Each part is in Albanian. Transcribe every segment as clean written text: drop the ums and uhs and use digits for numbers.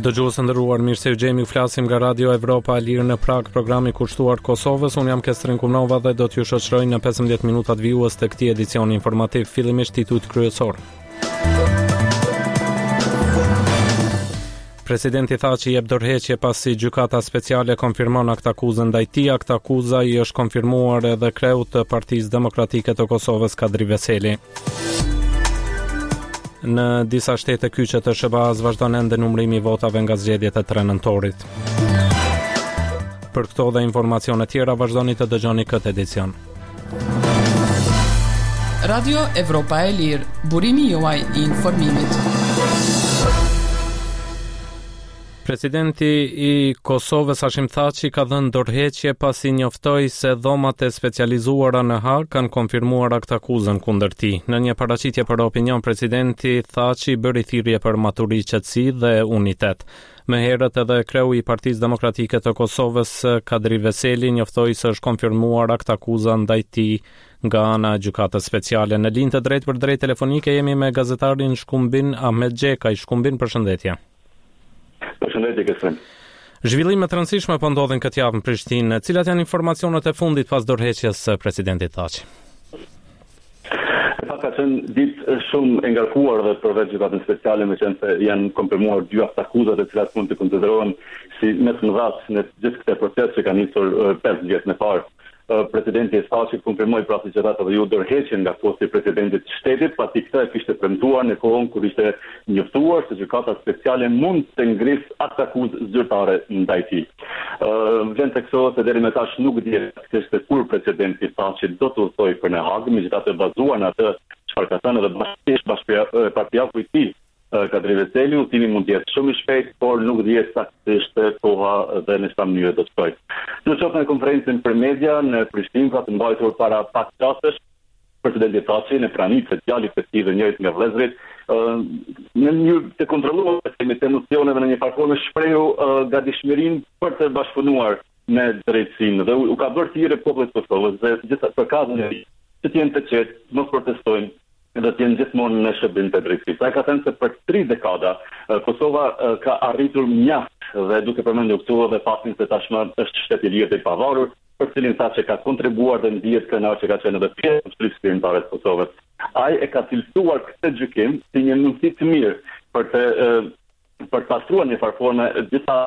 Dëgjues nderuar, mirë se u gjemi, flasim nga Radio Evropa e Lirë në Prag, programi kushtuar Kosovës. Unë jam Kestrin Kumnova dhe do t'ju shoqëroj në 15 minutat vijues të këtij edicioni informativ. Fillimisht titujt kryesor. Presidenti tha që jep dorëheqje pasi gjykata speciale konfirmon aktakuzën ndaj tij. Aktakuza i është konfirmuar edhe kreut të Partisë Demokratike të Kosovës, Kadri Veseli. Në disa shtete kyçe të SBA-s vazhdon ende numërimi i votave nga zgjedhjet e 3 nëntorit. Për këto dhe informacione tjera vazhdoni të dëgjoni këtë edicion. Radio Evropa e Lirë, burimi juaj i informimit. Presidenti i Kosovës Hashim Thaçi ka dhënë dorëheqje pasi njoftoi se dhomat e specializuara në Hag kanë konfirmuar aktakuzën kundër tij. Në një paraqitje për opinion, presidenti Thaçi bëri thirrje për maturi, qetësi dhe unitet. Më herët edhe kreu i Partisë Demokratike të Kosovës, Kadri Veseli, njoftoi se është konfirmuar aktakuza ndaj tij nga ana e gjykatës speciale. Në linjë të drejtë për drejtë telefonike jemi me gazetarin Shkumbin Ahmet Xhekaj. Shkumbin, përshëndetje. Përshëndetje, Kestrin. Zhvillime të rëndësishme po ndodhin këtë javë në Prishtinë. Cilat janë informacionet e fundit pas dorëheqjes së presidentit Thaçi? Ka qenë ditë shumë e ngarkuar dhe përveç gjykatën speciale, me qenë se janë konfirmuar 2 aktakuzat të cilat mund të konsiderohen si më të mëdha në gjithë këtë proces që ka nisur 5 vjet më parë. Presidenti Thaçi konfirmoi pra se gjykata do ju dorëheqjen nga posti i presidentit të shtetit, pasi këtë e kishte premtuar në kohën kur ishte njoftuar se gjykata speciale mund të ngrisë aktakuzë zyrtare ndaj tij. Vjen tek këto se deri më tash nuk dihet se kur presidenti Thaçi do të udhtojë për në Hag, megjithatë bazuar në atë çfarë ka thënë edhe bashkëpartiaku i tij, Kadri Veseli, udhtimi mund të jetë shumë i shpejt, por nuk dihet saktësisht koha dhe në çfarë mënyrë do të shkojë. Në çfarë konferencën për media në Prishtinë ka të mbajtur para pak çastesh, presidenti Thaçi në praninë të djalit të tij dhe njërit nga vëllezërit, në një të kontrolluar me emocioneve në një farë shprehu gatishmërinë për të bashkëpunuar me drejtsinë dhe u ka bërë thirrje popullit të Kosovës dhe gjithë për kazën e tij që të jenë të qetë, mos protestojnë dhe të jenë gjithmonë në shërbim të drejtësisë. Ai ka thënë se për 3 dekada Kosova ka arritur mjaft dhe duke përmendur këtu edhe faktin se tashmë është shtet i lirë dhe i pavarur, për cilin Thaçi ka kontribuar dhe ndihet kënaq që ka qenë edhe pjesë e shtrisë kombëtare të Kosovës. Ai e ka cilësuar këtë gjykim si një mundësi të mirë për të pastruar në farforme disa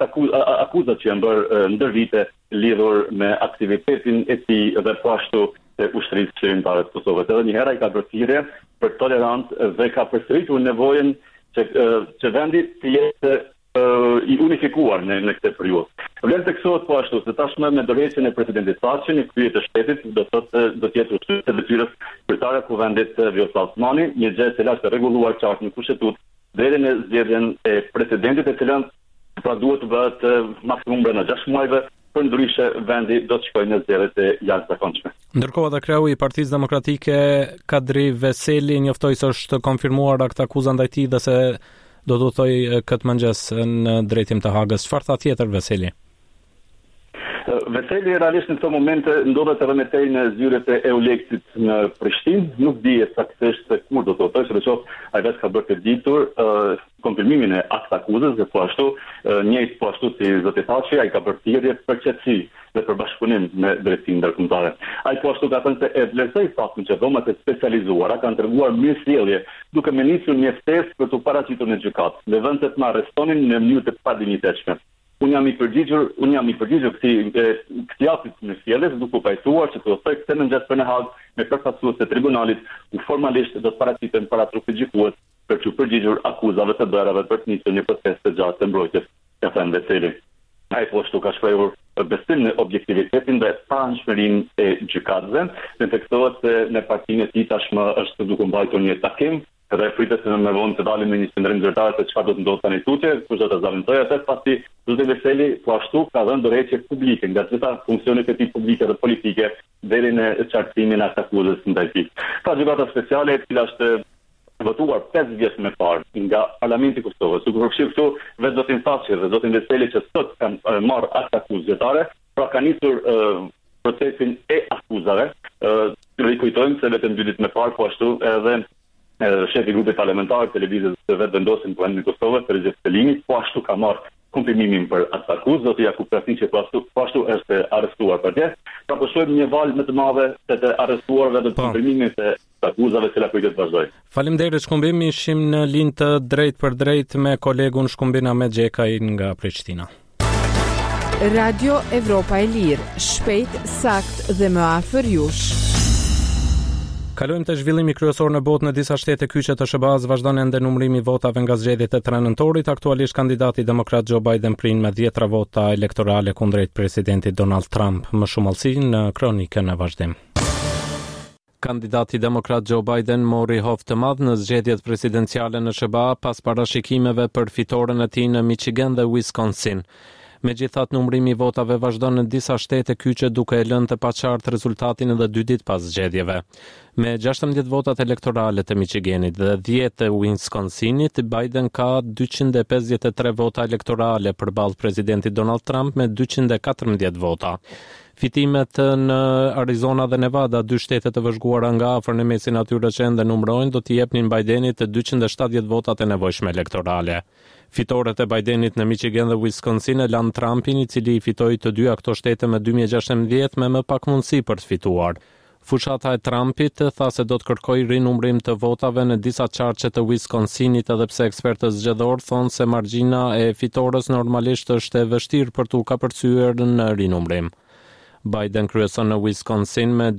akuzat që janë bërë ndër vite lidhur me aktivitetin e tij dhe po ashtu të ushtrisë kombëtare të Kosovës. Edhe një herë ai ka bërë thirrje për tolerancë dhe ka përsëritur nevojën që vendi të jetë i unifikuar në këtë periudhë. Vlen të kësohet po ashtu se tashmë me dorëheqjen e presidentit Thaçi në krye të shtetit do të jetë ushtrisë të detyrës kryetare e kuvendit Vjosa Osmani, një gjë e cila është rregulluar qartë në kushtetutë deri në zgjedhjen e presidentit, e cila pra duhet të bëhet maksimum brenda 6 muajve. Për ndryshe vendi do të shkojë në zgjedhjet e jashtëzakonshme. Ndërkohë edhe kreu i Partisë Demokratike Kadri Veseli njoftoi se është konfirmuar aktakuza ndaj tij dhe se do të udhtojë këtë mëngjes në drejtim të Hagës. Çfarë tha tjetër Veseli? Veseli realisht në këto momente ndodhet edhe me tej në zyrët e Euleksit në Prishtinë, nuk dihet saktësisht se kur do të udhtojë, sepse ai vetë ka bërë të ditur konfirmimin e aktakuzës dhe po ashtu njëjtë po ashtu si zoti Thaçi, ai ka bërë thirrje për qetësi dhe për bashkëpunim me drejtsinë ndërkombëtare. Ai po ashtu ka thënë se e vlerësoi faktin që dhomat e specializuara kanë treguar mirësjellje duke me nisur një ftesë për të paraqitur në gjykatë, në vend se të na arrestonin në mënyrë të padinjitetshme. Unë jam i përgjigjur këtij akti të mirësjelljes duke u pajtuar që të udhtoj këtë mëngjes për në Hag me përfaqësues të tribunalit, ku formalisht do të paraqiten para trupit gjykues për të përgjigjur akuzave të bërave për të nisur një proces të gjatë të mbrojtjes, ka thënë Veseli. Ai po ashtu ka shprehur besim në objektivitetin dhe panshmërinë e gjykatëve, dhe theksohet se në partinë e tij tashmë është duke mbajtur një takim dhe pritet se më vonë të dalim në një qendrim zyrtare se çfarë do të ndodhë tani tutje, kush do të zaventoj atë, pasi zoti Veseli po ashtu ka dhënë dorëheqje publike nga gjitha funksionet e tij publike dhe politike deri në qartësimin e akuzës ndaj tij. Ka gjykata speciale e cila është votuar 5 vjet më parë nga Parlamenti i Kosovës. U përfshi këtu vetë zotin Thaçi dhe zotin Veseli që sot kanë marrë akuzë zyrtare, pra kanë nisur procesin e akuzave. Rikujtojmë se vetëm 2 ditë më parë po ashtu edhe shefi i grupit parlamentar televizës të vetë vendosin në vendin e Kosovës për Xhestelinit, po ashtu ka marrë konfirmimin për atë akuzë, zoti Jakub Krasniqi po ashtu është arrestuar për det. Pra po shohim një valë më të madhe të arrestuarve dhe të konfirmimit të akuzave që kujtet vazhdoi. Faleminderit Shkumbim, ishim në linjë të drejt për drejt me kolegun Shkumbin Ahmet Xhekaj nga Prishtina. Radio Evropa e Lirë, shpejt, sakt dhe më afër jush. Kalojmë të zhvillimi kryesor në botë. Në disa shtete kyçe të SBA-s vazhdon ende numrimi votave nga zgjedhjet e 3 nëntorit. Aktualisht kandidati demokrat Joe Biden prin me 10 vota elektorale kundrejt presidentit Donald Trump. Më shumë allësi në kronikën e vazhdim. Kandidati demokrat Joe Biden mori hovë të madh në zgjedhjet presidenciale në SBA pas parashikimeve për fitoren e tij në Michigan dhe Wisconsin. Megjithatë, numrimi i votave vazhdon në disa shtete kyçe duke e lënë të paqartë rezultatin edhe 2 ditë pas zgjedhjeve. Me 16 votat elektorale të Michiganit dhe 10 të Wisconsinit, Biden ka 253 vota elektorale përballë presidentit Donald Trump me 214 vota. Fitimet në Arizona dhe Nevada, 2 shtete të vëzhguara nga afër në mesin atyre që ende numrojnë, do t'i jepnin Bidenit 270 votat e nevojshme elektorale. Fitoret e Bidenit në Michigan dhe Wisconsin e lanë Trumpin, i cili i fitoi të dyja këto shtete me 2016 me më pak mundësi për të fituar. Fushata e Trumpit tha se do të kërkojë rinumrim të votave në disa qarqe të Wisconsinit, edhe pse ekspertët zgjedhor thonë se margjina e fitores normalisht është e vështirë për t'u kapërcyer në rinumrim. Biden kryeson në Wisconsin me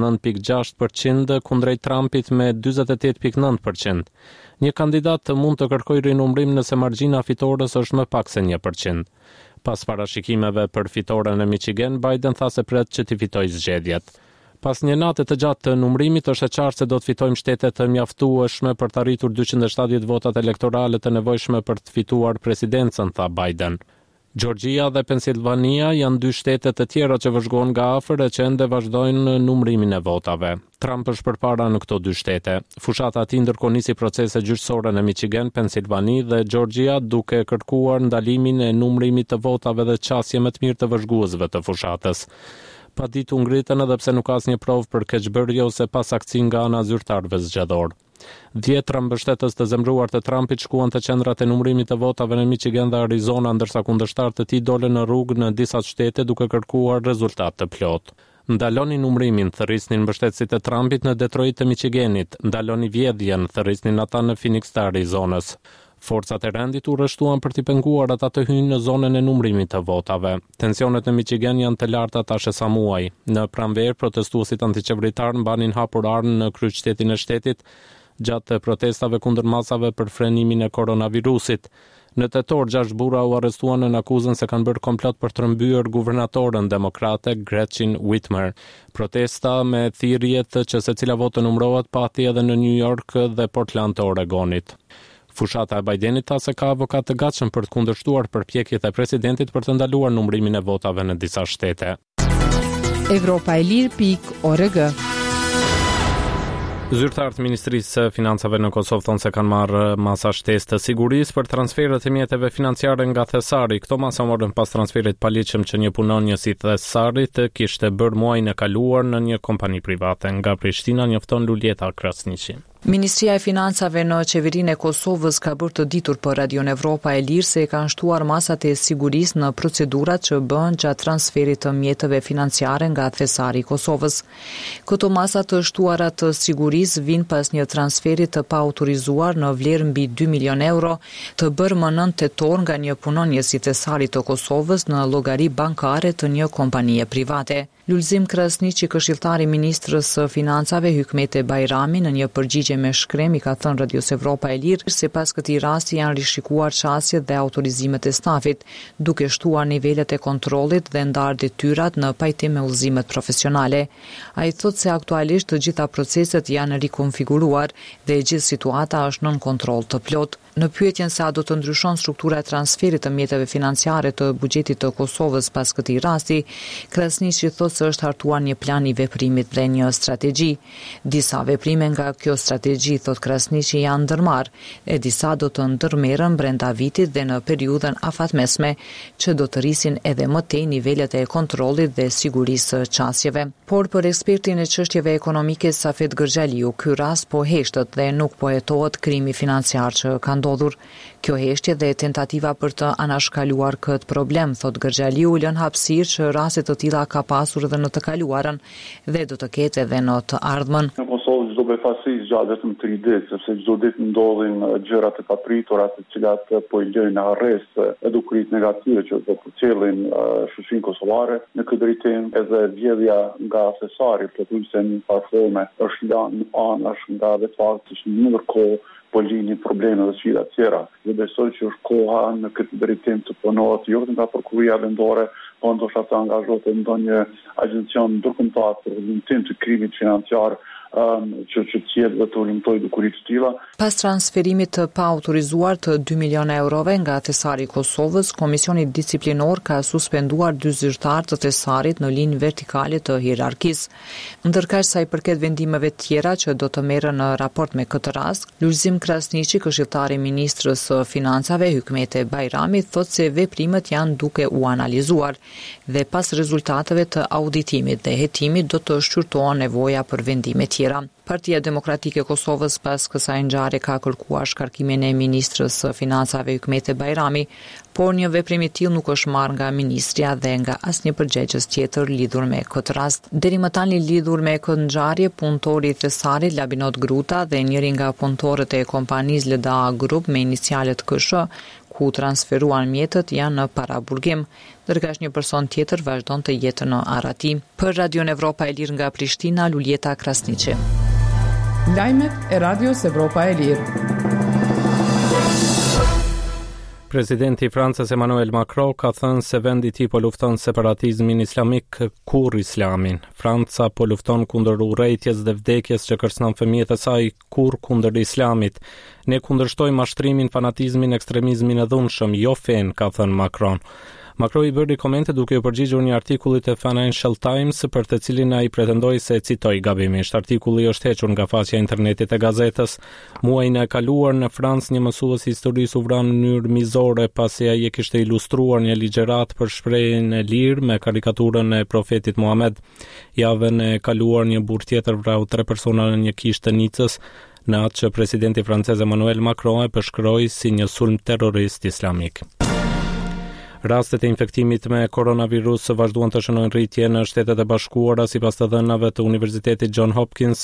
49.6% kundrejt Trumpit me 48.9%. Një kandidat mund të kërkojë rinumrim nëse margjina fitores është më pak se 1%. Pas parashikimeve për fitoren e Michigan, Biden tha se pret që t'i fitojë zgjedhjet. Pas një nate të gjatë të numrimit, është e qartë se do të fitojmë shtete të mjaftueshme për të arritur 270 votat elektorale të nevojshme për të fituar presidencën, tha Biden. Georgia dhe Pensilvania janë 2 shtete të tjera që vëzhgohen nga afër e që ende vazhdojnë numrimin e votave. Trump është përpara në këto 2 shtete. Fushata e tij ndërkohë nisi procese gjyqësore në Michigan, Pensilvani dhe Georgia, duke kërkuar ndalimin e numrimit të votave dhe qasje më të mirë të vëzhguesve të fushatës. Pa ditë u ngritën edhe pse nuk ka asnjë provë për keqbërje ose pasaktësi nga ana e zyrtarëve zgjedhor. 10 mbështetës të zemruar të Trumpit shkuan të qendrat e numrimit të votave në Michigan dhe Arizona, ndërsa kundërshtarët e tij dolën në rrugë në disa shtete duke kërkuar rezultat të plotë. Ndaloni numrimin, thërrisnin mbështetësit e Trumpit në Detroit të Michiganit, ndaloni vjedhjen, thërrisnin ata në Phoenix të Arizonës. Forcat e rendit u rreshtuan për t'i penguar ata të hyjnë në zonën e numrimit të votave. Tensionet në Michigan janë të larta tash e sa muaj. Në pranverë, protestuesit antiqeveritar mbanin hapur armë në kryeqytetin e shtetit gjatë protestave kundër masave për frenimin e koronavirusit. Në tetor, 6 burra u arrestuan në akuzën se kanë bërë komplot për të rrëmbyer guvernatorën demokrate Gretchen Whitmer. Protesta me thirrjet që secila votë numërohet pati edhe në New York dhe Portland të Oregonit. Fushata e Bidenit tha se ka avokat të gatshëm për të kundërshtuar përpjekjet e presidentit për të ndaluar numrimin e votave në disa shtete. Evropaelir.org. Zyrtarët e Ministrisë së Financave në Kosovë thonë se kanë marrë masa shtesë të sigurisë për transferet e mjeteve financiare nga Thesari. Këto masa morën pas transferit paligjshëm që një punonjës i Thesarit kishte bërë muajin e kaluar në një kompani private. Nga Prishtina njofton Luljeta Krasniqi. Ministria e Financave në qeverinë e Kosovës ka bërë të ditur për Radio Evropa e Lirë se kanë shtuar masat e sigurisë në procedurat që bëhen gjatë transferit të mjeteve financiare nga Thesari i Kosovës. Këto masa të shtuara të sigurisë vijnë pas një transferi të paautorizuar në vlerë mbi 2 milion euro të bërë më 9 tetor nga një punonjës i Thesarit të Kosovës në llogari bankare të një kompanie private. Lulzim Krasniqi, këshilltari i ministrës së Financave Hykmete Bajrami, në një përgjigje me shkrem i ka thënë Radios Evropa e Lirë se pas këtij rasti janë rishikuar çësjet dhe autorizimet e stafit, duke shtuar nivelet e kontrollit dhe ndarë detyrat në pajtim me udhëzimet profesionale. Ai thotë se aktualisht të gjitha proceset janë rikonfiguruar dhe gjithë situata është nën kontroll të plot. Në pyetjen se a do të ndryshon struktura e transferit të mjeteve financiare të buxhetit të Kosovës pas këtij rasti, Krasniqi thotë se është hartuar një plan i veprimit dhe një strategji. Disa veprime nga kjo strategji, thot Krasniqi, janë ndërmarrë e disa do të ndërmerren brenda vitit dhe në periudhën afatmesme, që do të rrisin edhe më tej nivelet e kontrollit dhe sigurisë së qasjeve. Por për ekspertin e çështjeve ekonomike Safet Gërxhaliu, ky rast po heshtet dhe nuk po hetohet krimi financiar që ka ndodhur. Kjo heshtje dhe tentativa për të anashkaluar këtë problem, thot Gërxhaliu, lën hapësirë që raste të tilla ka pasur edhe në të kaluarën dhe do të ketë edhe në të ardhmen. Në Kosovë çdo befasi zgjat vetëm 3 ditë, sepse çdo ditë ndodhin gjëra të papritura, të cilat po i lëjnë arrest edukrit negative që do të përcjellin shoqërinë kosovare. Në këtë drejtim edhe vjedhja nga asesari plotëse në parforme është lënë anash nga vetë fakti që në kohë po lini probleme dhe sfida tjera. Dhe besoj që është koha në këtë drejtim të punohet jo vetëm nga prokuria vendore, po ndoshta të angazhohet ndonjë agjencion ndërkombëtar për vazhdim të krimit financiar që tjetë dhe të ulimtoj dukurit të tilla. Pas transferimit të pa autorizuar të 2 milion eurove nga thesari i Kosovës, Komisioni Disciplinor ka suspenduar 2 zyrtar të thesarit në linjë vertikale të hierarkisë. Ndërkaq sa i përket vendimeve tjera që do të merren në raport me këtë rast, Lulzim Krasniqi, këshilltari i ministrës së Financave Hykmete Bajrami, thotë se veprimet janë duke u analizuar dhe pas rezultateve të auditimit dhe hetimit do të shqyrtohen nevoja për vendime tjera. Partia Demokratike e Kosovës pas kësaj ngjarje ka kërkuar shkarkimin e ministrës së Financave Hykmete Bajrami, por një veprim i tillë nuk është marrë nga ministria dhe nga asnjë përgjegjës tjetër lidhur me këtë rast. Deri më tani lidhur me këtë ngjarje, punëtori i thesarit Labinot Gruta dhe njëri nga punëtorët e kompanisë LDA Group me inicialet KSH, ku transferuan mjetët, janë në paraburgim, ndërkësh një person tjetër vazhdon të jetë në Arati. Për Radion Evropa e Lirë nga Prishtina, Luljeta Krasniqi. Lajmet e Radios Evropa e Lirë. Presidenti i Francës Emmanuel Macron ka thënë se vendi i tij po lufton separatizmin islamik kur islamin. Franca po lufton kundër urrejtjes dhe vdekjes që kërcënon fëmijët e saj kur kundër islamit. Ne kundërshtojmë mashtrimin, fanatizmin, ekstremizmin e dhunshëm, jo fen, ka thënë Macron. Macron i bëri komente duke u përgjigjur një artikullit të Financial Times për të cilin ai pretendoi se citoi gabimisht. Artikulli është hequr nga faqja e internetit e gazetës. Muajin e kaluar në Francë një mësues historisë u vran në mënyrë mizore pasi ai e kishte ilustruar një ligjërat për shprehjen e lirë me karikaturën e profetit Muhammed. Javën e kaluar një burr tjetër vrau 3 persona në një kishë të Nicës, në atë që presidenti francez Emmanuel Macron e përshkroi si një sulm terrorist islamik. Rastet e infektimit me koronavirus vazhduan të shënojnë rritje në Shtetet e Bashkuara, sipas të dhënave të Universitetit John Hopkins,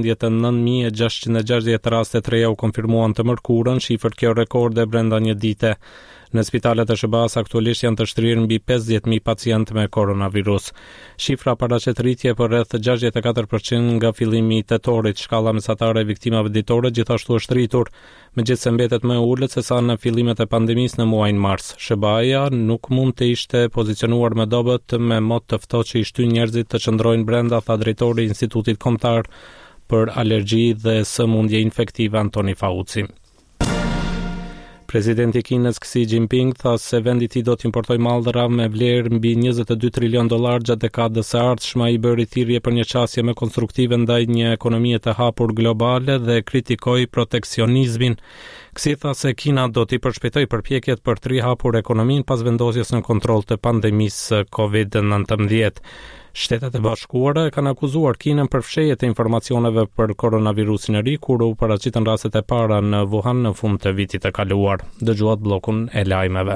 99.660 raste të reja u konfirmuan të mërkurën, shifër kjo rekorde brenda një dite. Në spitalet e SBA-s aktualisht janë të shtrirë mbi 50.000 pacientë me koronavirus. Shifra paraqet rritje për rreth 64% nga fillimi i tetorit. Shkalla mesatare e viktimave ditore gjithashtu është rritur, megjithse mbetet më e ulët se sa në fillimet e pandemisë në muajin mars. SBA-ja nuk mund të ishte pozicionuar më dobët me mod të ftohtë që i shtyn njerëzit të qëndrojnë brenda, tha drejtori i Institutit Kombëtar për Alergji dhe Sëmundje Infektive Antoni Fauci. Presidenti i Kinës Xi Jinping tha se vendi i tij do të importojë mallra me vlerë mbi $22 trilion gjatë dekadës së ardhshme. Ai bëri thirrje për një qasje më konstruktive ndaj një ekonomie të hapur globale dhe kritikoi proteksionizmin. Xi tha se Kina do t'i përshpejtojë përpjekjet për të rihapur ekonominë pas vendosjes në kontroll të pandemisë COVID-19. Shtetet e Bashkuara kanë akuzuar Kinën për fshehje të informacioneve për koronavirusin e ri, kur u paraqitën rastet e para në Wuhan në fund të vitit të kaluar. Dëgjuat bllokun e lajmeve.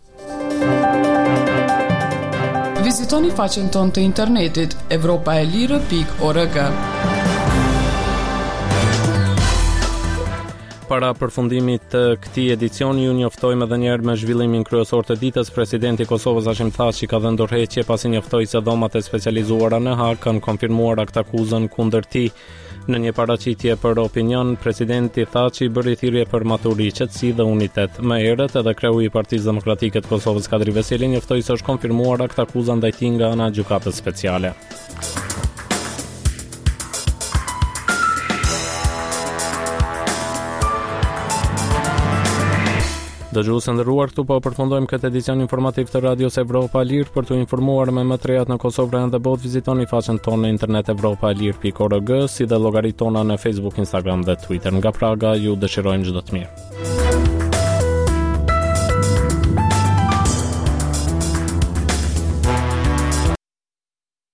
Vizitoni faqen tonë të internetit europaelire.org. Para përfundimit të këtij edicioni ju njoftojmë edhe një herë me zhvillimin kryesor të ditës. Presidenti i Kosovës Hashim Thaçi ka dhënë dorëheqje pasi njoftoi se dhomat e specializuara në Hag kanë konfirmuar aktakuzën kundër tij. Në një paraqitje për opinion, presidenti Thaçi bëri thirrje për maturi, qetësi dhe unitet. Më herët edhe kreu i Partisë Demokratike të Kosovës Kadri Veseli njoftoi se është konfirmuar aktakuza ndaj tij nga ana e gjykatës speciale. Dëgjuesë nderuar, këtu po përfundojmë këtë edicion informativ të Radios Evropa e Lirë. Për të informuar me më të rehat në Kosovë dhe botë, vizitoni faqen tonë në internet evropaelir.org, si dhe llogaritë tona në Facebook, Instagram dhe Twitter. Nga Praga ju dëshirojmë çdo të mirë.